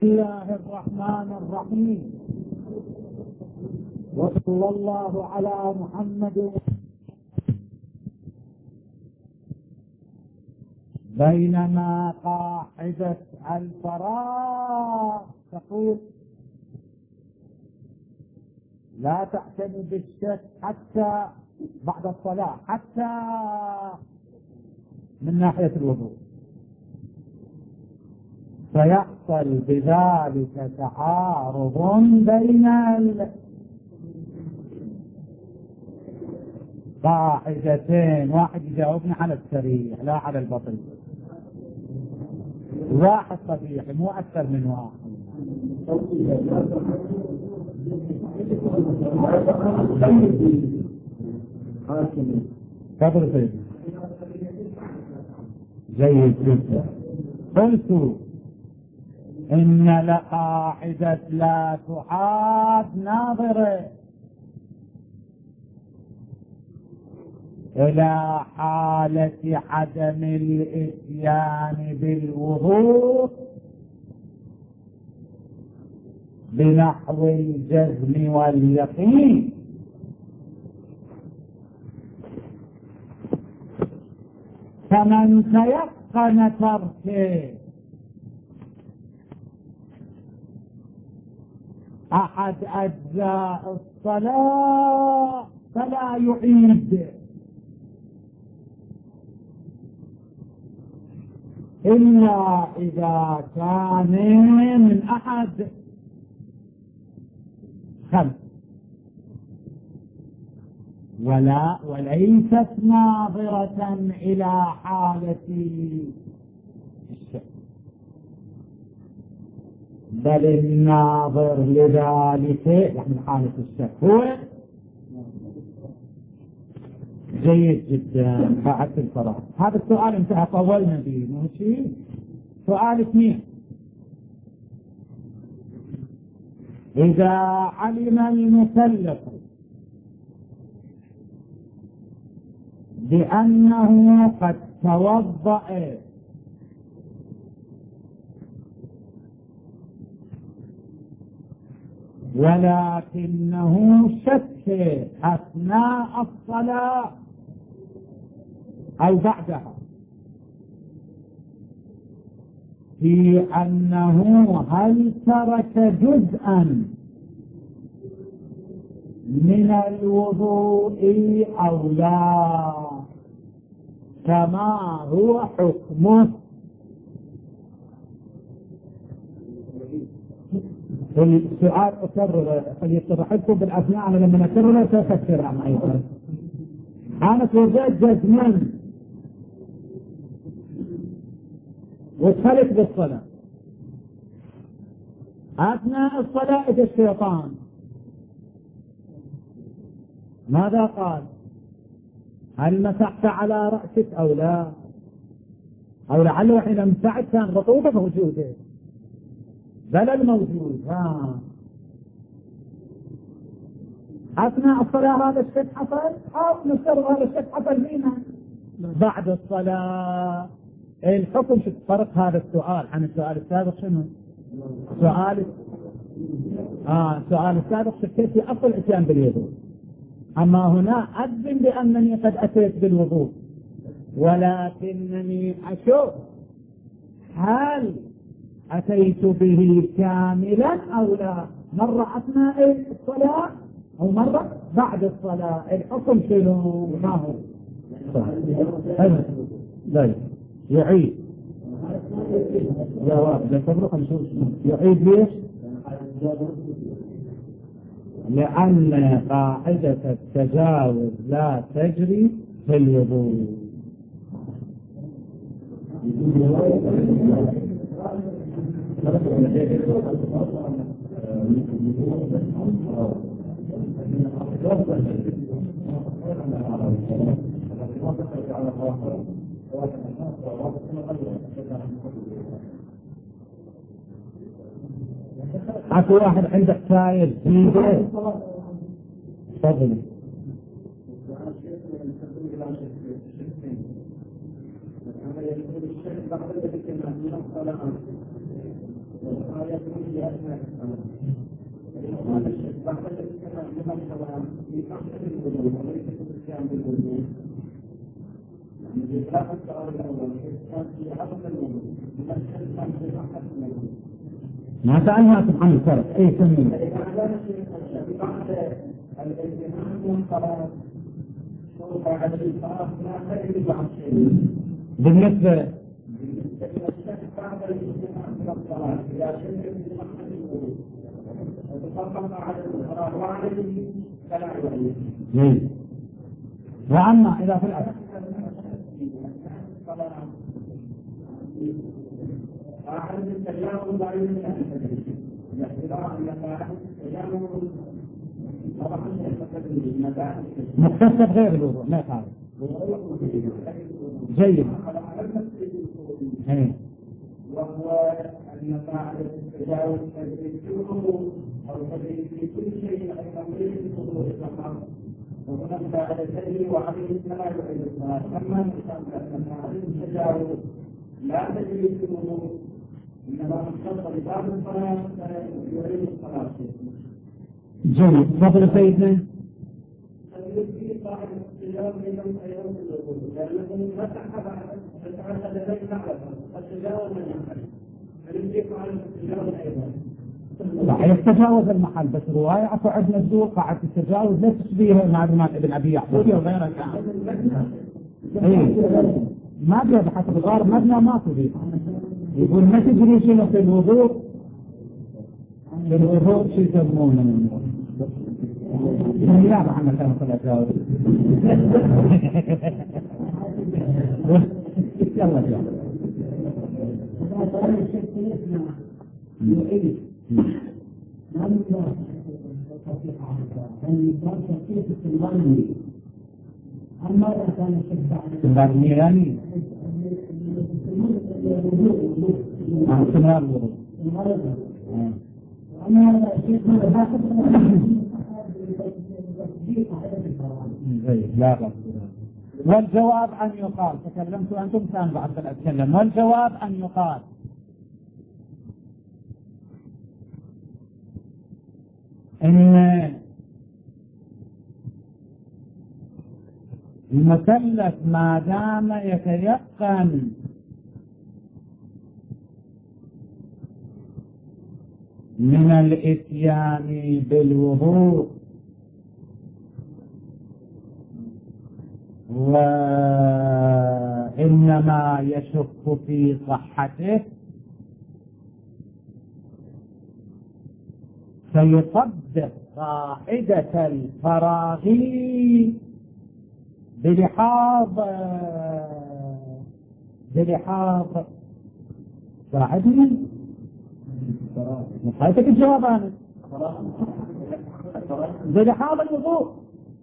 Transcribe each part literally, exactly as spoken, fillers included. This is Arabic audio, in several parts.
بسم الله الرحمن الرحيم، وصلى الله على محمد. بينما قاعدة الفراغ تقول لا تعتني بالشك حتى بعد الصلاة، حتى من ناحية الوضوء، فيحصل بذلك تعارض بين القاعدتين. واحد يجاوبنا على السريع لا على البطيء، واحد صحيح مو أكثر من واحد. تفضل سيدي. جيد جدا. قلت إن لقاعدة لا تعاد ناظرة إلى حالة عدم الإتيان بالوضوء بنحو الجزم واليقين، فمن تيقن تركه أحد أجزاء الصلاة فلا يعيد إلا إذا كان من أحد خمس، ولا وليست ناظرة إلى حالة الشك، بل الناظر لذلك يعني حالة الشك هو جيد جدا. بعد الفراغ هذا السؤال انتهى، طولنا به ماشي. سؤال اثنين: إذا علم المكلف بأنه قد توضأ ولكنه شك أثناء الصلاة أو بعدها في أنه هل ترك جزءا من الوضوء أو لا، كما هو حكمه. السؤال أكرر فليتضح لكم بالأثناء، أنا لما أكرر تفكر عن أيضا. أنا توجد جزما واتخلت بالصلاة، أثناء الصلاة إجا الشيطان، ماذا قال؟ هل مسحت على رأسك أو لا؟ أو لعله حين مسحت كان رطوبة موجودة، بلل موجود. ها أثناء الصلاة هذا الشيء حصل، أو نفترض هذا الشيء حصل فينا بعد الصلاة. الحكم شو فرق هذا السؤال عن السؤال السابق؟ شنو سؤال آه السؤال السابق شكيت في أصل الإتيان بالوضوء، أما هنا أذن بأنني قد أتيت بالوضوء، ولكنني أشوف هل أتيت به كاملا أو لا، مرة أثناء الصلاة أو مرة بعد الصلاة. الحكم شنو؟ ما هو؟ لا يعيد جواب لا تبرق نشوف يعيد ليش؟ لأن قاعدة التجاوز لا تجري في الوضوء. اكو واحد عنده حكايه جديده. تفضل. ما سألنا سبحان الفرق ايه سمين بالنسبة جيد. وأما إذا في الأسف مكتسب غير الوضوء ما يفعل جيد. وهو أن يفعل التجاوز أو في كل شيء أيضا ليس بحضور الزمان وهناك على الدليل وعليه السلام عليه الصلاة أما أن عليه التجاوز لا تجري في الوضوء إنما مختص بباب الصلاة يعيد الصلاة. جيد. تفضل سيدنا. فيجري صاحب التجاوز أيضا أيضا في الوضوء لأنه مسح فتعهد ذلك معرفة التجاوز من يحل فيجري على التجاوز أيضا صحيح تجاوز المحل بس رواية عفو عندنا الزور قاعد التجاوز لا تشبيه معلومات ابن أبي يعقوب وغيره كان ايه ما بيه بحسب الغار مبنى ما تبيه يقول ما تدري شنو في الوضوء في الوضوء شو يسمونه من الوضوء لا محمد كان صلى تجاوز يلا جاء يعيد ما يمكن التصديق عنها أن يكون تفكير في الوالد أما إذا كان يشبه بعد ميلاني استمرار الوضوء أما شيء لا بأس. والجواب أن يقال تكلمت أنتم كان بعد أتكلم والجواب أن يقال إن المكلف ما دام يتيقن من الإتيان بالوضوء وإنما يشك في صحته فيطبق قاعدة الفراغ بلحاظ بلحاظ ساعدني نحيتك الجواب أنا بلحاظ الوضوء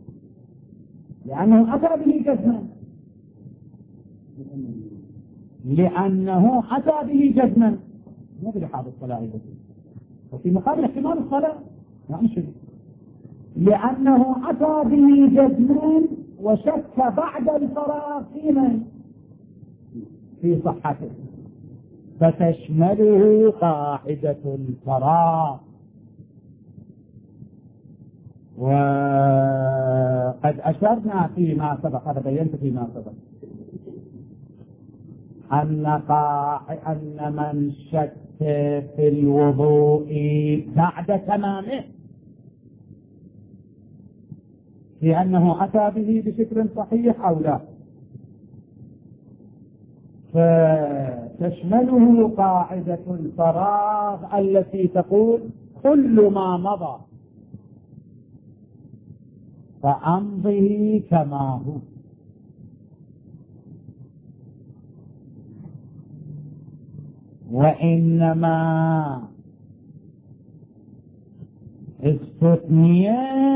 لأنه أتى به جزما لأنه أتى به جزما مو بلحاظ الصلاة وفي مقابل احتمال الصلاة يعني شو لأنه أتى به جزما وشك بعد الفراغ فيما في صحته فتشمله قاعدة الفراغ. وقد أشرنا فيما سبق هذا بينت فيما سبق أن أن من شك في الوضوء بعد تمامه في أنه أتى به بشكل صحيح أو لا فتشمله قاعدة الفراغ التي تقول كل ما مضى فأمضه كما هو وإنما استثني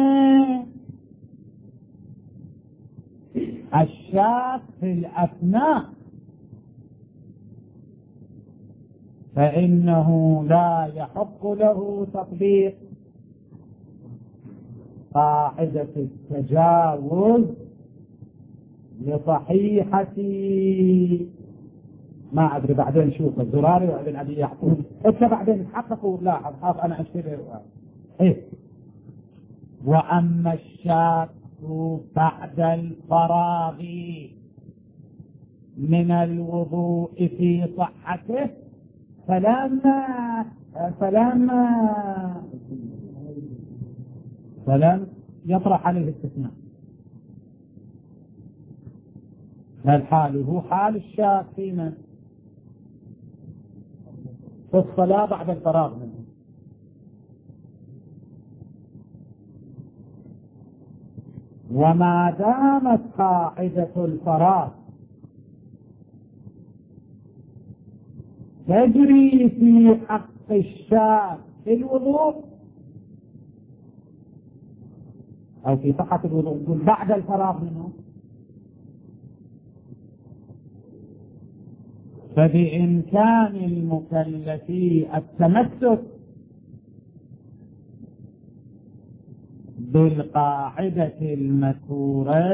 الشاك في الأثناء فإنه لا يحق له تطبيق قاعدة التجاوز لصحيحة ما أدري بعدين شوف الزراري وابن أبي يعقوب انت بعدين تحقق ولاحظ خاف انا اشتري ايه. واما الشاك بعد الفراغ من الوضوء في صحته فلما فلما فلم يطرح عليه استثناء. الحال هو حال الشاك فيما في الصلاة بعد الفراغ منه. وما دامت قاعدة الفراغ تجري في حق الشاك في الوضوء أو في صحة الوضوء بعد الفراغ منه، فبإمكان المكلف التمسك بالقاعدة المذكورة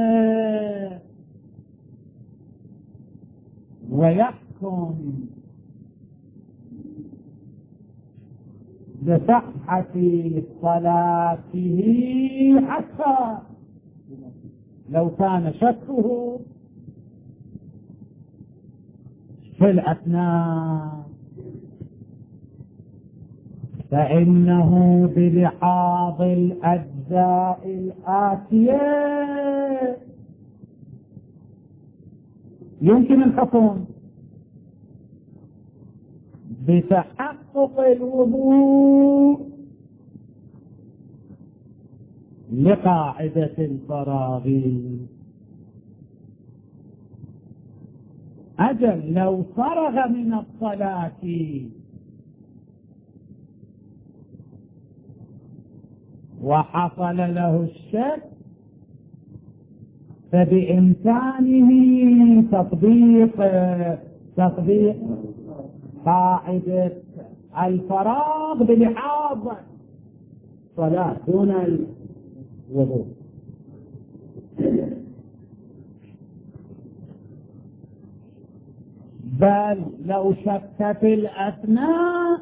ويحكم بصحة صلاته حتى لو كان شكه في الأثناء، فإنه بلحاظ الأجزاء الآتية يمكن الحكم بتحقق الوضوء لقاعدة الفراغ. أجل لو فرغ من الصلاة وحصل له الشك فبإمكانه تطبيق تطبيق قاعدة الفراغ بلحاظ صلاة دون الوضوء. بل لو شك في الأثناء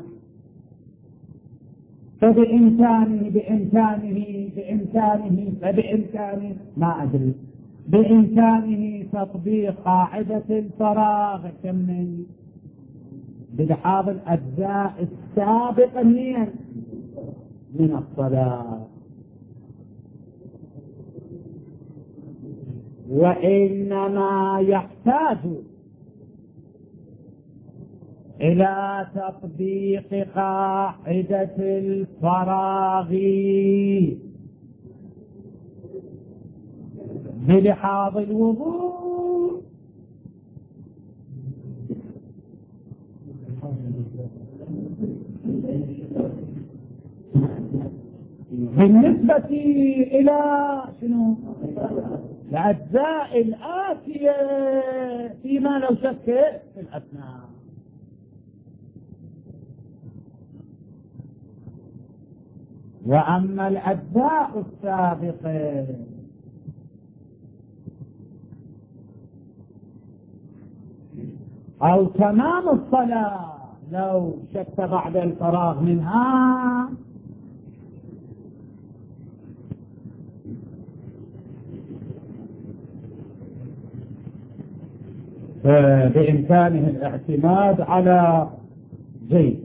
فبإمكانه بإمكانه بإمكانه فبإمكانه ما أدري بإمكانه تطبيق قاعدة الفراغ كمل بلحاظ الأجزاء السابقة من الصلاة. وإنما يحتاج إلى تطبيق قاعدة الفراغ بلحاظ الوضوء بالنسبة إلى شنو؟ الأجزاء الآتية فيما لو شك في الأثناء. وأما الأجزاء السابقة أو تمام الصلاة لو شك بعد الفراغ منها بإمكانه الاعتماد على زيد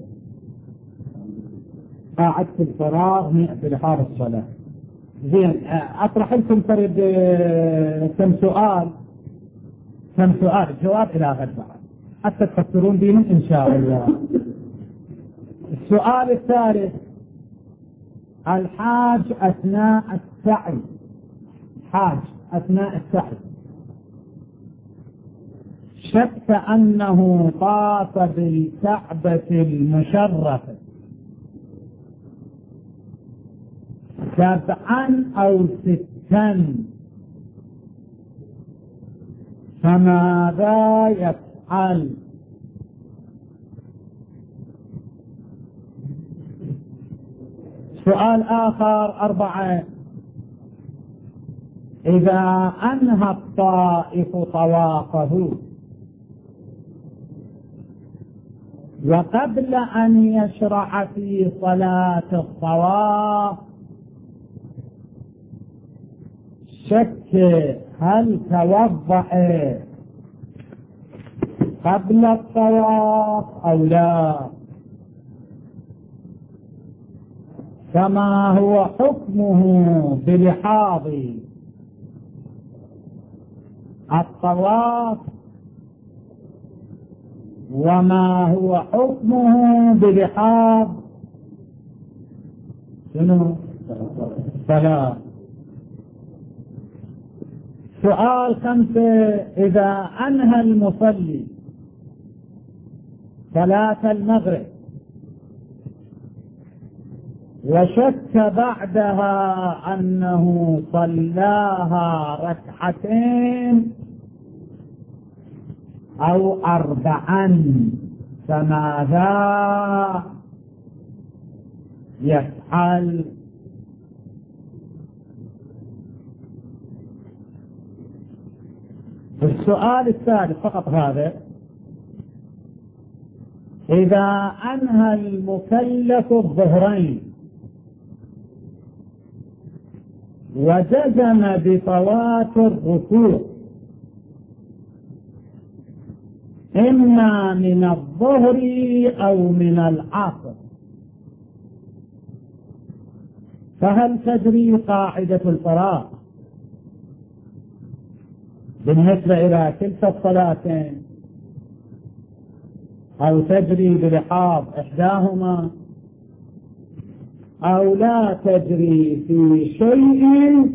قاعدة الفراغ بلحاظ الصلاة. زين أطرح لكم فرد كم سؤال كم سؤال الجواب إلى غد بعد حتى تفسرون بينهم إن شاء الله. السؤال الثالث: الحاج أثناء السعي حاج أثناء السعي شك أنه طاف بالكعبة المشرفة سبعا أو ستا، فماذا يفعل؟ سؤال آخر أربعة: إذا أنهى الطائف طوافه وقبل أن يشرع في صلاة الطواف شك هل توضأ قبل الطواف أو لا، كما هو حكمه بلحاظ الطواف وما هو حكمه بلحاظ شنو الصلاة. سؤال خمسة: إذا أنهى المصلي صلاة المغرب وشك بعدها أنه صلاها ركعتين أو أربعا، فماذا يفعل؟ السؤال الثالث فقط هذا: إذا أنهى المكلف الظهرين وجزم بفوات الركوع إما من الظهر أو من العصر، فهل تجري قاعدة الفراغ بالنسبة إلى كلتا الصلاتين أو تجري بلحاظ إحداهما أو لا تجري في شيء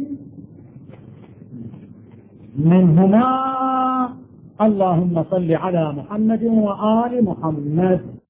منهما؟ اللهم صل على محمد وآل محمد.